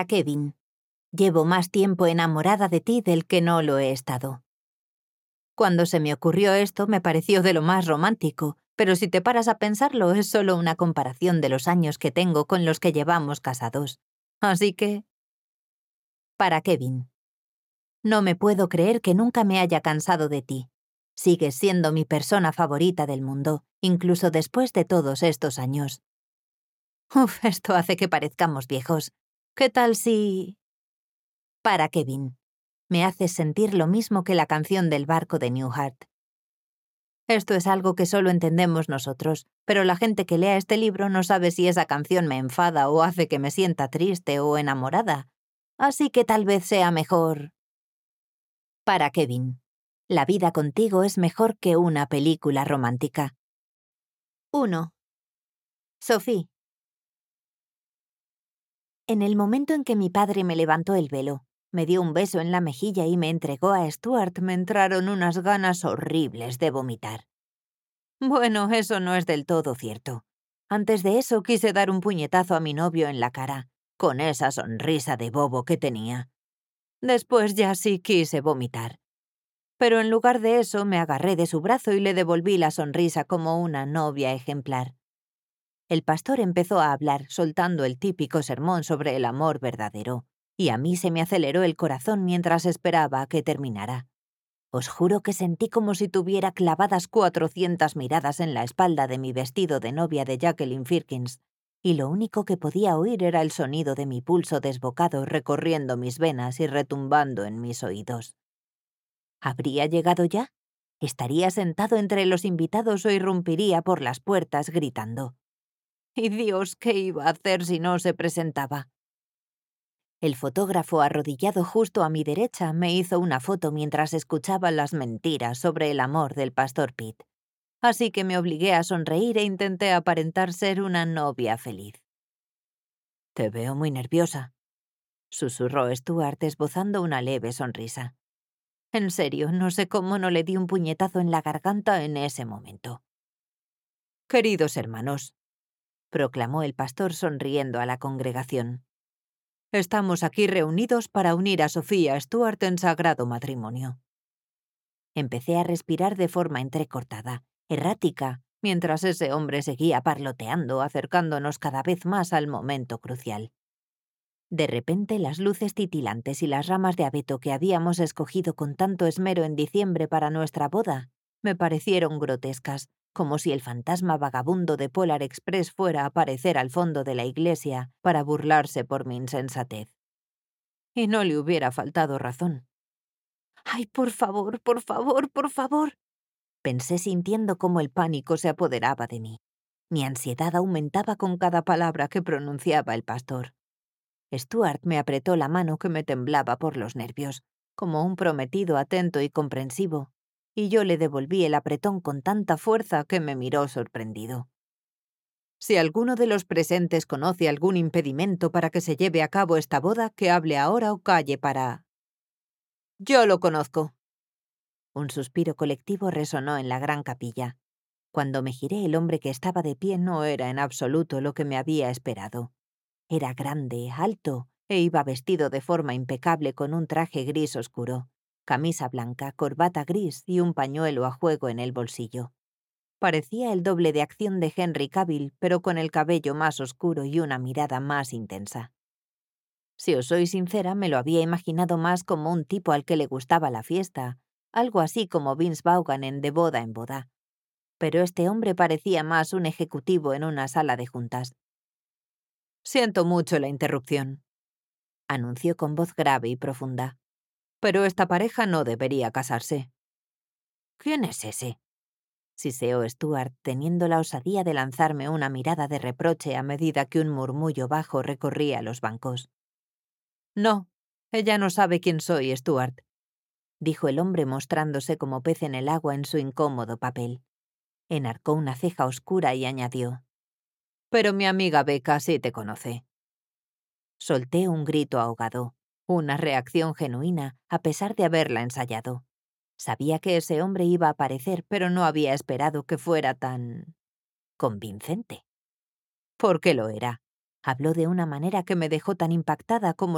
Kevin, llevo más tiempo enamorada de ti del que no lo he estado. Cuando se me ocurrió esto me pareció de lo más romántico, pero si te paras a pensarlo es solo una comparación de los años que tengo con los que llevamos casados. Así que... Para Kevin. No me puedo creer que nunca me haya cansado de ti. Sigues siendo mi persona favorita del mundo, incluso después de todos estos años. Uf, esto hace que parezcamos viejos. ¿Qué tal si...? Para Kevin. Me haces sentir lo mismo que la canción del barco de Newhart. Esto es algo que solo entendemos nosotros, pero la gente que lea este libro no sabe si esa canción me enfada o hace que me sienta triste o enamorada. Así que tal vez sea mejor... Para Kevin. La vida contigo es mejor que una película romántica. 1. Sophie. En el momento en que mi padre me levantó el velo, me dio un beso en la mejilla y me entregó a Stuart, me entraron unas ganas horribles de vomitar. Bueno, eso no es del todo cierto. Antes de eso quise dar un puñetazo a mi novio en la cara, con esa sonrisa de bobo que tenía. Después ya sí quise vomitar. Pero en lugar de eso me agarré de su brazo y le devolví la sonrisa como una novia ejemplar. El pastor empezó a hablar, soltando el típico sermón sobre el amor verdadero, y a mí se me aceleró el corazón mientras esperaba a que terminara. Os juro que sentí como si tuviera clavadas 400 miradas en la espalda de mi vestido de novia de Jacqueline Firkins, y lo único que podía oír era el sonido de mi pulso desbocado recorriendo mis venas y retumbando en mis oídos. ¿Habría llegado ya? ¿Estaría sentado entre los invitados o irrumpiría por las puertas gritando? Y Dios, ¿qué iba a hacer si no se presentaba? El fotógrafo arrodillado justo a mi derecha me hizo una foto mientras escuchaba las mentiras sobre el amor del pastor Pitt. Así que me obligué a sonreír e intenté aparentar ser una novia feliz. «Te veo muy nerviosa», susurró Stuart esbozando una leve sonrisa. En serio, no sé cómo no le di un puñetazo en la garganta en ese momento. «Queridos hermanos», proclamó el pastor sonriendo a la congregación. «Estamos aquí reunidos para unir a Sophie y a Stuart en sagrado matrimonio». Empecé a respirar de forma entrecortada, errática, mientras ese hombre seguía parloteando, acercándonos cada vez más al momento crucial. De repente, las luces titilantes y las ramas de abeto que habíamos escogido con tanto esmero en diciembre para nuestra boda me parecieron grotescas, como si el fantasma vagabundo de Polar Express fuera a aparecer al fondo de la iglesia para burlarse por mi insensatez. Y no le hubiera faltado razón. «¡Ay, por favor, por favor, por favor!», pensé sintiendo cómo el pánico se apoderaba de mí. Mi ansiedad aumentaba con cada palabra que pronunciaba el pastor. Stuart me apretó la mano que me temblaba por los nervios, como un prometido atento y comprensivo, y yo le devolví el apretón con tanta fuerza que me miró sorprendido. «Si alguno de los presentes conoce algún impedimento para que se lleve a cabo esta boda, que hable ahora o calle para...». «Yo lo conozco». Un suspiro colectivo resonó en la gran capilla. Cuando me giré, el hombre que estaba de pie no era en absoluto lo que me había esperado. Era grande, alto, e iba vestido de forma impecable con un traje gris oscuro, camisa blanca, corbata gris y un pañuelo a juego en el bolsillo. Parecía el doble de acción de Henry Cavill, pero con el cabello más oscuro y una mirada más intensa. Si os soy sincera, me lo había imaginado más como un tipo al que le gustaba la fiesta, algo así como Vince Vaughan en De boda en boda. Pero este hombre parecía más un ejecutivo en una sala de juntas. «Siento mucho la interrupción», anunció con voz grave y profunda. «Pero esta pareja no debería casarse». «¿Quién es ese?», siseó Stuart, teniendo la osadía de lanzarme una mirada de reproche a medida que un murmullo bajo recorría los bancos. «No, ella no sabe quién soy, Stuart», dijo el hombre mostrándose como pez en el agua en su incómodo papel. Enarcó una ceja oscura y añadió: «Pero mi amiga Becca sí te conoce». Solté un grito ahogado, una reacción genuina, a pesar de haberla ensayado. Sabía que ese hombre iba a aparecer, pero no había esperado que fuera tan... convincente. ¿Por qué lo era? Habló de una manera que me dejó tan impactada como